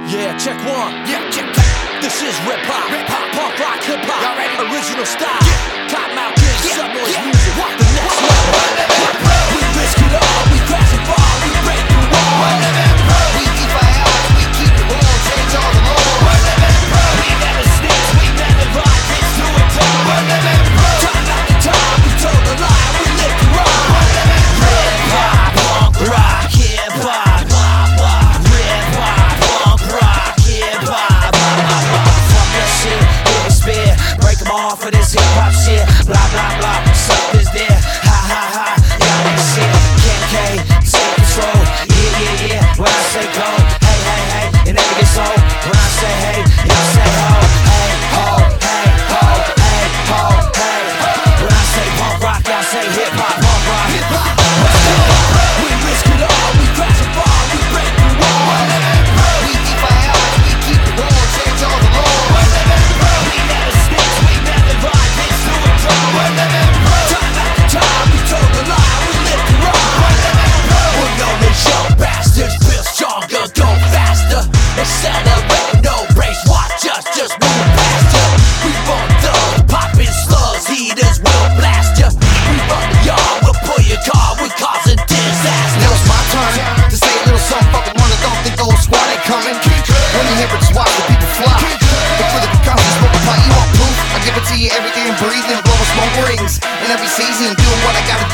Yeah, check one. Yeah, check that. This is rip hop, punk rock, hip hop, Y'all ready? original style. Yeah. Cottonmouth Kings, Yeah. Sub Noise Yeah. music, the next level. We risk it all, we crash and fall, we break the wall. We keep our odds, we keep it real, change all the laws. We never snitch, we never lie, bitch, do it to time after time, we told a lie, we live to rhyme. Rip hop, punk rock, hip hop, rip hop, punk rock, hip hop. Fuck that shit, hit the spear, break them off for this hip hop shit. Blah blah blah, suck this there, ha ha ha, y'all that shit. Kim K, take control, yeah yeah yeah. When I say go, hey hey hey, it never gets old. When I say hey, y'all say ho, hey ho, hey ho, hey ho, hey. When I say punk rock, y'all say hip hop, punk rock, hip hop. We risk it all, we crash and fall, we break the wall. We keep our odds, we keep it real, change all the laws. We never snitch, we never lie, bitch, do it to time after time, we told a lie, we live to rhyme. We're known as young bastards, built stronger, go faster. Accelerate, no brakes, watch us just move past ya. We born thugs, popping slugs, heaters will blast ya. We run the yard, we'll pull your car, we're causing disaster. Now it's my turn to say a little something fucking wonder. Don't think old squad ain't coming. When you hear it, just watch the people fly. Look for the precautions, multiply, you want proof. I give it to you every day and breathing, blowing smoke rings. In every season, doing what I gotta